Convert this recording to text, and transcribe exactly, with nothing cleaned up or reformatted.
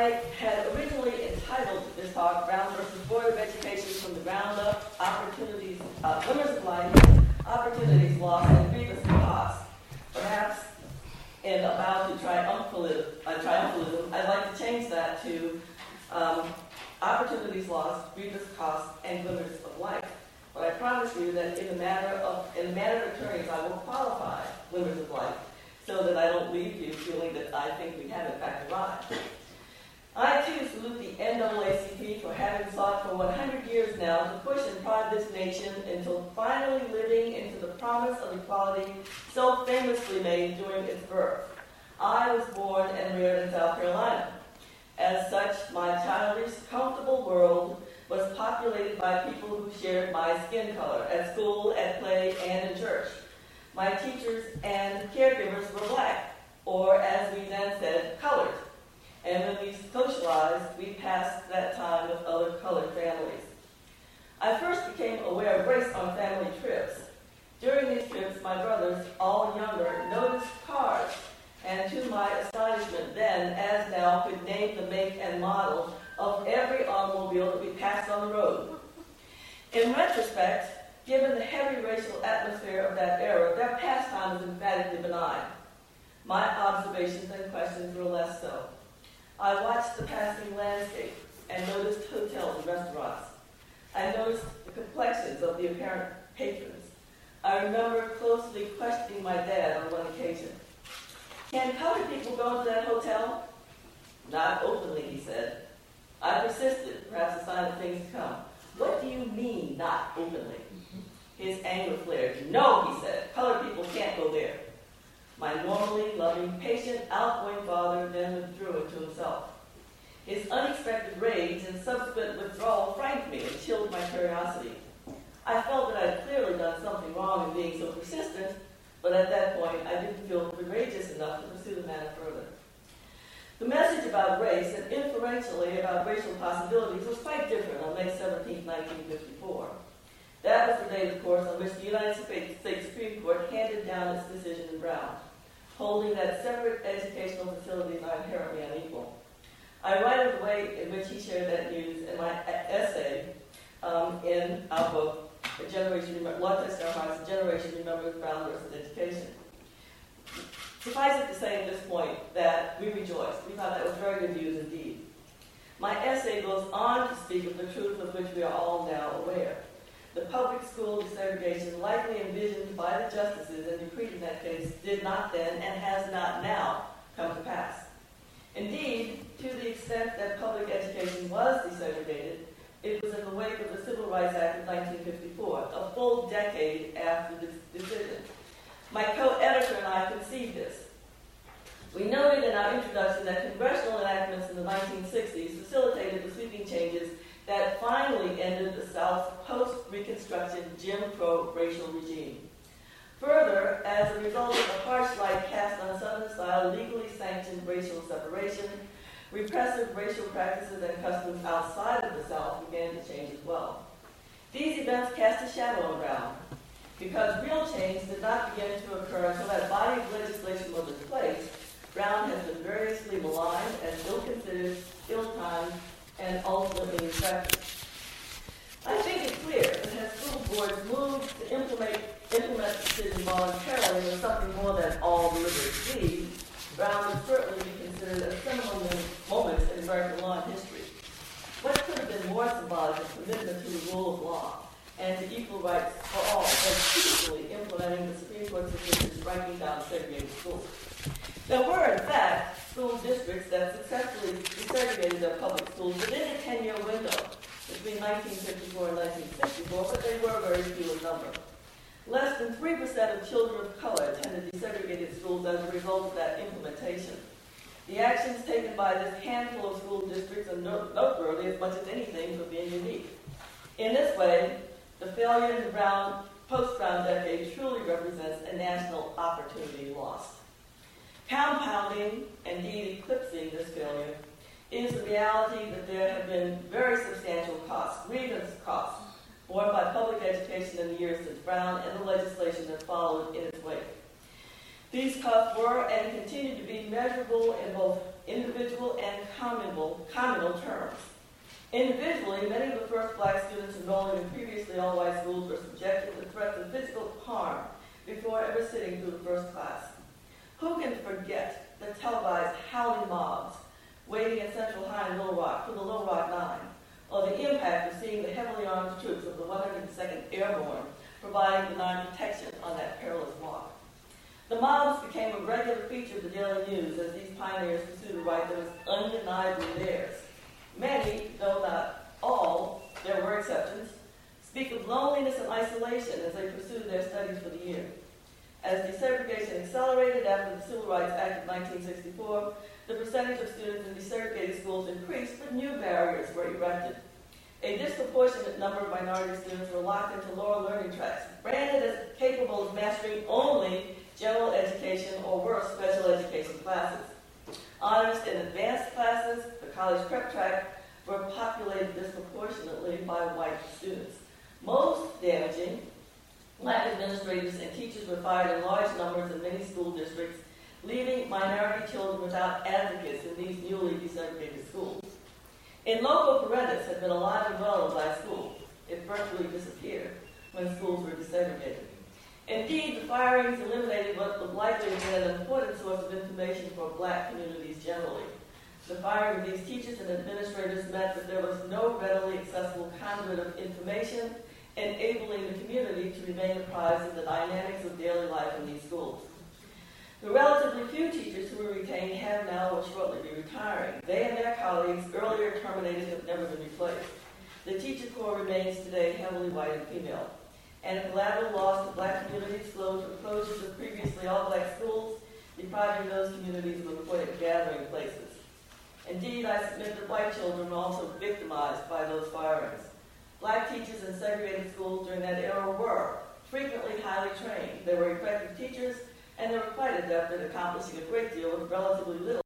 I had originally entitled this talk, Brown versus Board of Education from the Ground Up, Opportunities, uh, Glimmers of Light, Opportunities Lost, and Grievous Costs. Perhaps in about to triumphalism, uh, triumphalism, I'd like to change that to um, Opportunities Lost, Grievous Costs, and Glimmers of Light. But I promise you that in the matter of in the matter of attorneys, I will qualify Glimmers of Light, so that I don't leave you feeling that I think we have in fact arrived. I too salute the N double A C P for having sought for one hundred years now to push and prod this nation until finally living into the promise of equality so famously made during its birth. I was born and reared in South Carolina. As such, my childish, comfortable world was populated by people who shared my skin color at school, at play, and in church. My teachers and caregivers were black, or as we then said, colored. And when we socialized, we passed that time with other colored families. I first became aware of race on family trips. During these trips, my brothers, all younger, noticed cars, and to my astonishment then, as now, could name the make and model of every automobile that we passed on the road. In retrospect, given the heavy racial atmosphere of that era, their pastime was emphatically benign. My observations and questions were less so. I watched the passing landscape and noticed hotels and restaurants. I noticed the complexions of the apparent patrons. I remember closely questioning my dad on one occasion. Can colored people go into that hotel? Not openly, he said. I persisted, perhaps a sign of things to come. What do you mean, not openly? His anger flared. No, he said, colored people can't go there. My normally loving, patient, outgoing father then withdrew into himself. His unexpected rage and subsequent withdrawal franked me and chilled my curiosity. I felt that I had clearly done something wrong in being so persistent, but at that point I didn't feel courageous enough to pursue the matter further. The message about race and inferentially about racial possibilities was quite different on May seventeenth, nineteen fifty-four. That was the date, of course, on which the United States Supreme Court handed down its decision in Brown, holding that separate educational facilities are inherently unequal. I write of the way in which he shared that news in my essay um, in our book, A Generation, Law Test Our Hearts, A Generation Remembers Brown versus Education. Suffice it to say at this point that we rejoiced. We thought that was very good news indeed. My essay goes on to speak of the truth of which we are all now aware. The public school desegregation likely envisioned by the justices and decreed in that case did not then and has not now come to pass. Indeed, to the extent that public education was desegregated, it was in the wake of the Civil Rights Act of nineteen fifty-four, a full decade after this decision. My co-editor and I conceived this. We noted in our introduction that congressional enactments in the nineteen sixties facilitated the sweeping changes that finally ended the South's post-Reconstruction Jim Crow racial regime. Further, as a result of the harsh light cast on Southern-style legally sanctioned racial separation, repressive racial practices and customs outside of the South began to change as well. These events cast a shadow on Brown, because real change did not begin to occur until that body of legislation was in place. Brown has been variously maligned as ill-considered, ill-timed, and ultimately effective. I think it's clear that as school boards moved to implement, implement the decision voluntarily with something more than all deliberate deed, Brown would certainly be considered a seminal moment in American law and history. What could have been more symbolic of commitment to the rule of law and to equal rights for all than peacefully implementing the Supreme Court's decision striking down segregated schools? There were, in fact, school districts that successfully desegregated their public schools within a ten-year window between nineteen fifty-four and nineteen sixty-four, but they were very few in number. Less than three percent of children of color attended desegregated schools as a result of that implementation. The actions taken by this handful of school districts are noteworthy as much as anything for being unique. In this way, the failure in the Brown, post-Brown decade truly represents a national opportunity lost. Compounding, indeed eclipsing this failure, is the reality that there have been very substantial costs, grievous costs, borne by public education in the years since Brown and the legislation that followed in its wake. These costs were and continue to be measurable in both individual and communal, communal terms. Individually, many of the first black students enrolling in previously all-white schools were subjected to threats of physical harm before ever sitting through the first class. Who can forget the televised howling mobs waiting at Central High in Little Rock for the Little Rock Nine, or the impact of seeing the heavily armed troops of the one hundred second Airborne providing benign protection on that perilous walk? The mobs became a regular feature of the daily news as these pioneers pursued a right that was undeniably theirs. Many, though not all, there were exceptions, speak of loneliness and isolation as they pursued their studies for the year. As desegregation accelerated after the Civil Rights Act of nineteen sixty-four, the percentage of students in desegregated schools increased, but new barriers were erected. A disproportionate number of minority students were locked into lower learning tracks, branded as capable of mastering only general education or worse, special education classes. Honors and advanced classes, the college prep track, were populated disproportionately by white students. Most damaging, black administrators and teachers were fired in large numbers in many school districts, leaving minority children without advocates in these newly desegregated schools. In loco parentis had been alive and well in black schools. It virtually disappeared when schools were desegregated. Indeed, the firings eliminated what would likely have been an important source of information for black communities generally. The firing of these teachers and administrators meant that there was no readily accessible conduit of information, enabling the community to remain apprised of the dynamics of daily life in these schools. The relatively few teachers who were retained have now or shortly be retiring. They and their colleagues, earlier terminated, have never been replaced. The teacher corps remains today heavily white and female. And a collateral loss to black communities flowed from closures of previously all-black schools, depriving those communities of important gathering places. Indeed, I submit that white children were also victimized by those firings. Black teachers in segregated schools during that era were frequently highly trained. They were effective teachers, and they were quite adept at accomplishing a great deal with relatively little